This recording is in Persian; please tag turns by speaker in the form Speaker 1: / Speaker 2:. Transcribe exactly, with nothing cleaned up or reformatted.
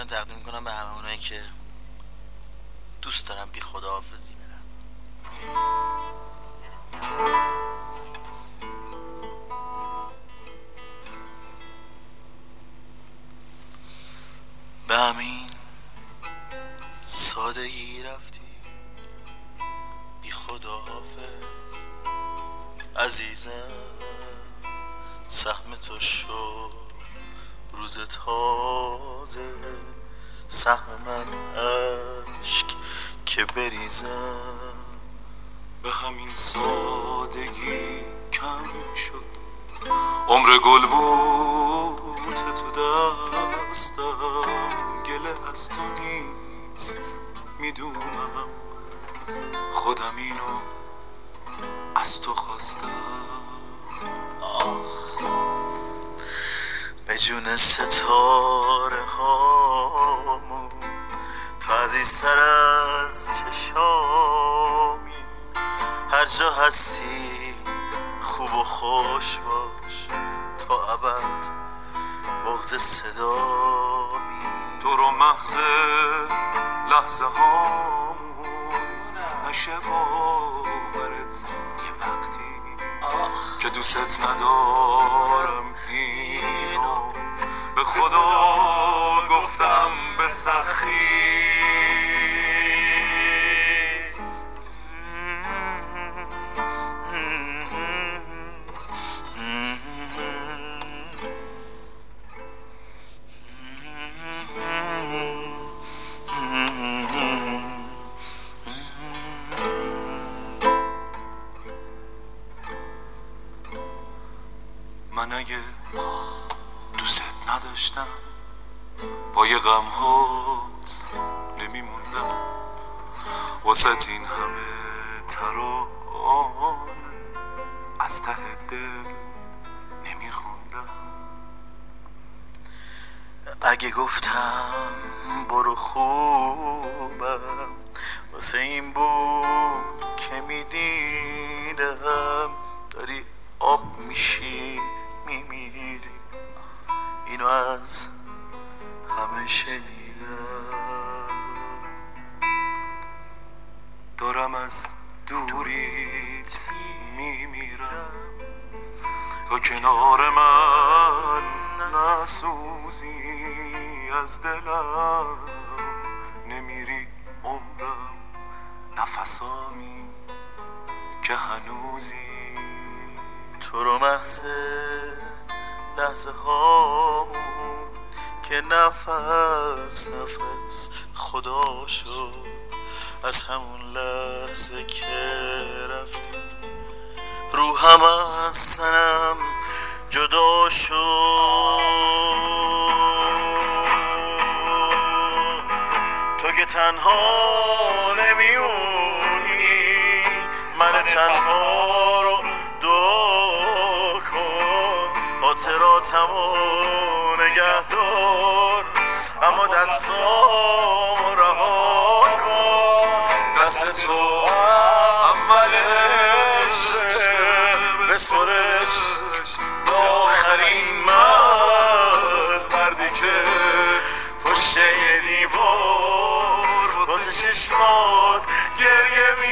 Speaker 1: تقدیم میکنم به همه اونایی که دوست دارم بی خداحافظی برن. به همین سادگی رفتی بی خداحافظ عزیزم، سهم تو شد روز تازه، سهم من عشق که بریزم.
Speaker 2: به همین سادگی کم شد عمر گل بوته تو دستم، گله از تو نیست میدونم، خودم اینو از تو خواستم.
Speaker 1: به جون ستاره هامون تو عزیزتر از چشامی، هر جا هستی خوب و خوش باش تا ابد بغض صدامی.
Speaker 2: تو رو محض لحظه هامون نشه باورت یه وقتی که دوست ندارم، اینو به خدا گفتم به سخی. من اگه دوست نداشتم پای غم هات نمیموندم، واسه این همه ترانه از ته دل نمیخوندم.
Speaker 1: اگه گفتم برو خوبم واسه این بود که میدیدم داری آب میشی میمیری، اینو از همه شنیدم.
Speaker 2: دارم از دوریت میمیرم، تو کنار من نسوزی، از دلم نمیری عمرم، نفسامی که هنوزی.
Speaker 1: تو رو محض لحظه هامون که نفس نفس خدا شد، از همون لحظه که رفتی روحم از سنم جدا شد. تو که تنها نمیمونی، من تنها رو دو کن، خاطراتمو نگه دار، اما دستامو رها کن.
Speaker 2: دست تو اول عشقه، بسپرش به آخرین مرد، مردی که پشت یه دیوار واسه چشمات گریه می